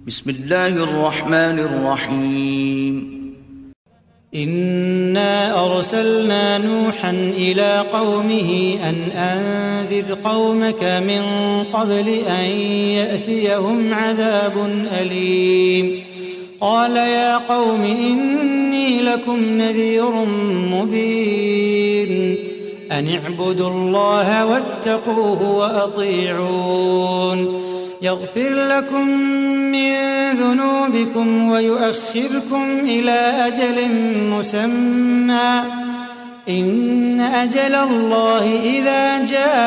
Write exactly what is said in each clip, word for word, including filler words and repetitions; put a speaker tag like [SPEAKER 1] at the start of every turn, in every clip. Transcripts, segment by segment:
[SPEAKER 1] بسم الله الرحمن الرحيم
[SPEAKER 2] إنا أرسلنا نوحا إلى قومه أن أنذر قومك من قبل أن يأتيهم عذاب أليم قال يا قوم إني لكم نذير مبين أن اعبدوا الله واتقوه وأطيعون يغفر لكم من ذنوبكم ويؤخركم إلى أجل مسمى إن أجل الله إذا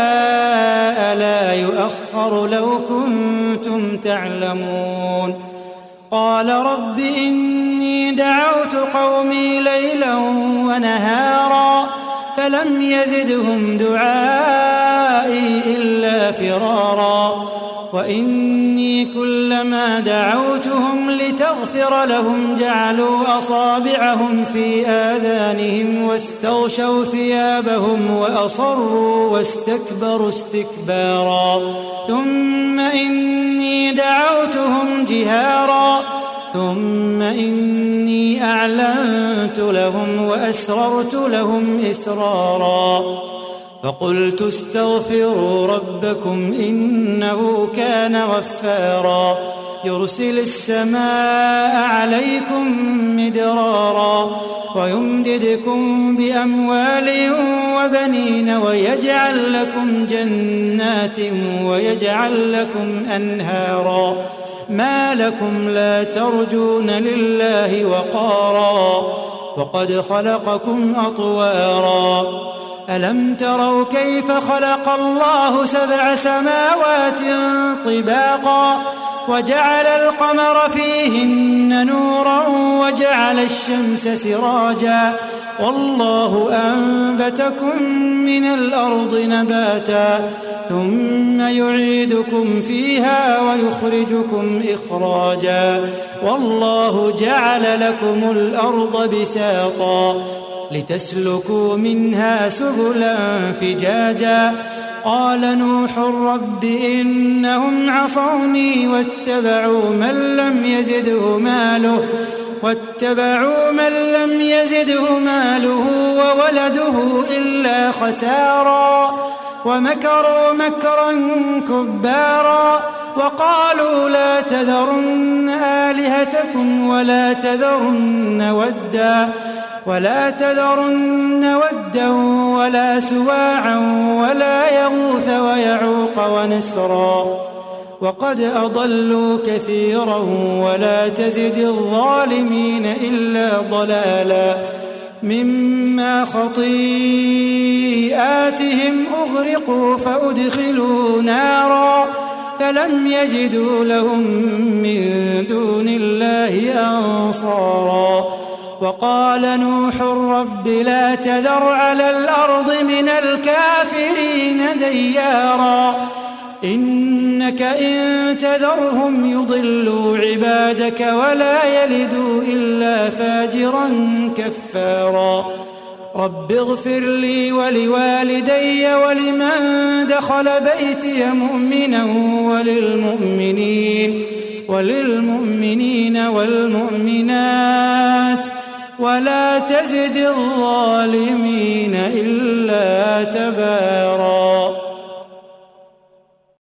[SPEAKER 2] جاء لا يؤخر لو كنتم تعلمون قال رب إني دعوت قومي ليلا ونهارا فلم يزدهم دعائي إلا فرارا وإني كلما دعوتهم لتغفر لهم جعلوا أصابعهم في آذانهم واستغشوا ثيابهم وأصروا واستكبروا استكبارا ثم إني دعوتهم جهارا ثم إني أعلنت لهم وأسررت لهم إسرارا فقلت استغفروا ربكم إنه كان غفارا يرسل السماء عليكم مدرارا ويمددكم بأموال وبنين ويجعل لكم جنات ويجعل لكم أنهارا ما لكم لا ترجون لله وقارا وقد خلقكم أطوارا ألم تروا كيف خلق الله سبع سماوات طباقا وجعل القمر فيهن نورا وجعل الشمس سراجا والله أنبتكم من الأرض نباتا ثم يعيدكم فيها ويخرجكم إخراجا والله جعل لكم الأرض بساطا لتسلكوا منها سبلا فجاجا قال نوح رب إنهم عصوني واتبعوا من لم يزده ماله واتبعوا من لم يزده ماله وولده إلا خسارا ومكروا مكرا كبارا وقالوا لا تذرن آلهتكم ولا تذرن ودا ولا تذرن ودا ولا سواعا ولا يغوث ويعوق ونسرا وقد أضلوا كثيرا ولا تزد الظالمين إلا ضلالا مما خطيئاتهم أغرقوا فأدخلوا نارا فلم يجدوا لهم من دون الله أنصارا وقال نوح رب لا تذر على الأرض من الكافرين ديارا إنك إن تذرهم يضلوا عبادك ولا يلدوا إلا فاجرا كفارا رب اغفر لي ولوالدي ولمن دخل بيتي مؤمنا وللمؤمنين وللمؤمنين والمؤمنات ولا تزد الظالمين إلا تبارا.